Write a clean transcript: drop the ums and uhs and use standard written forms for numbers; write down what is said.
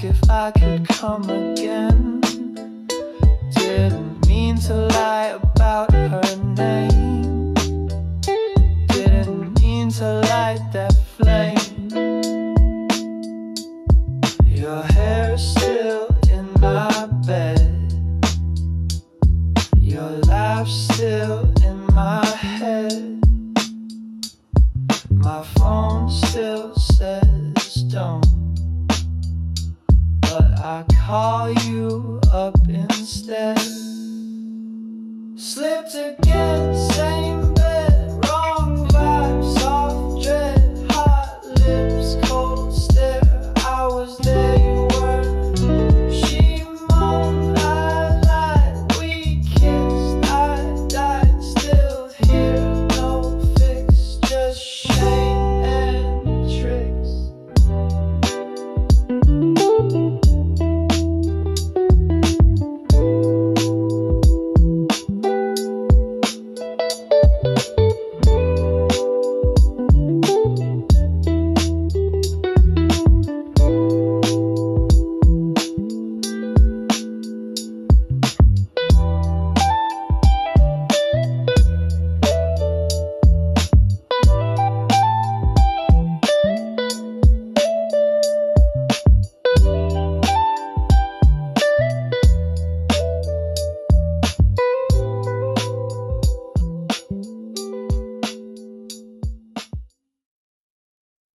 if I could come again. Didn't mean to lie about her name. Didn't mean to light that flame. Your hair is still in my bed. Your laugh still in my head. My phone still says don't, but I call you up instead.